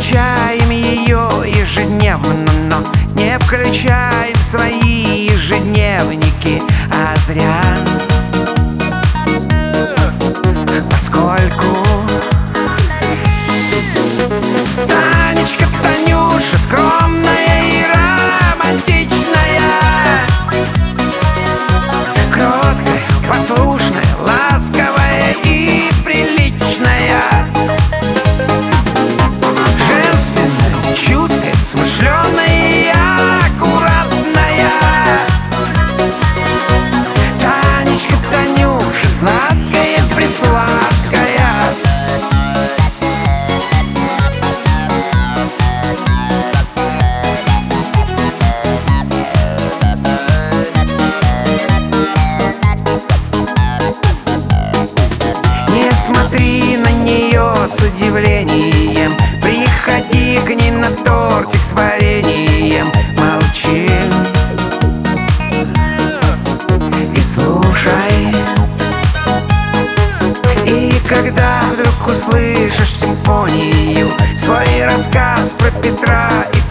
встречаем ее ежедневно, но не включаем в свои ежедневники, а зря. Поскольку Танечка, Танюша скромная и романтичная, кроткая, послушная, ласковая и приличная, женственная, чуткая, смышленая и аккуратная. Танечка, Танюша, сладкая, присладкая. Не смотри на нее с удивлением, приходи к ней на тортик с вареньем. Молчи и слушай. И когда вдруг услышишь симфонию, свой рассказ про Петра и